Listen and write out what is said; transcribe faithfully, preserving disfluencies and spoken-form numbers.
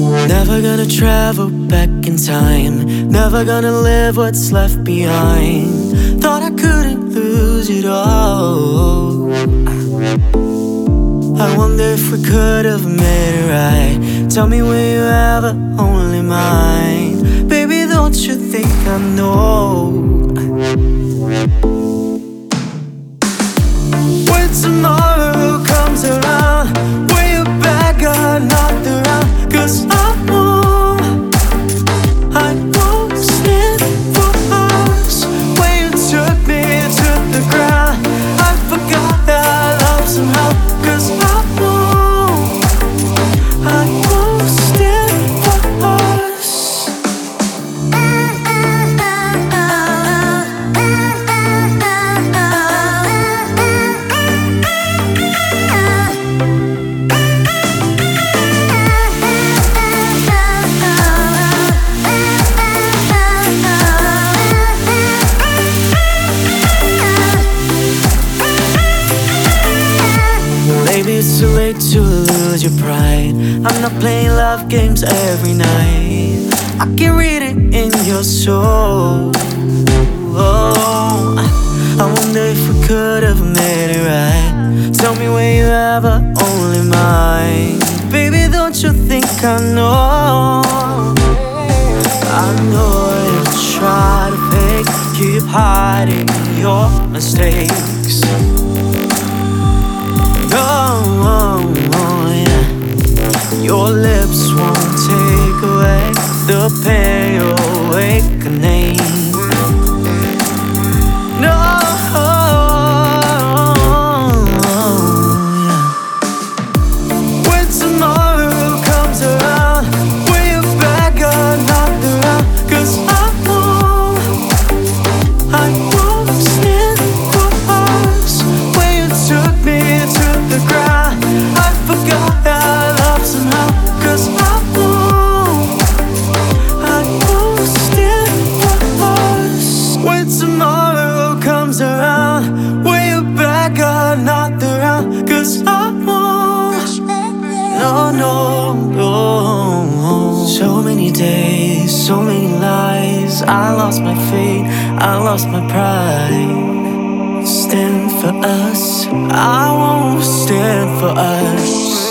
Never gonna travel back in time, never gonna live what's left behind. Thought I couldn't lose it all. I wonder if we could have made it right. Tell me, will you ever only mine? Baby, don't you think I know? When tomorrow comes around, will you back or not around? Cause I won't, I won't stand for us. When you took me to the ground, I forgot that I love somehow. Cause I won't, I won't stand for us. Maybe it's too late to lose your pride. I'm not playing love games every night. I can read it in your soul. Oh, I wonder if we could have made it right. Tell me, will you ever only mine? Baby, don't you think I know? I know you try to fake, keep hiding your mistakes. Oh, oh, yeah. Your lips won't take away the pain you're awakening. No, yeah. When tomorrow comes around, will you back or not around? Cause I won't, I won't stand for us. When you took me to the ground, I forgot that I love somehow. Cause I won't, I won't stand for us. When tomorrow comes around, will you back or not around? Cause I won't, no, no, no. So many days, so many lies. I lost my faith, I lost my pride. Stand for us, I won't stand for us.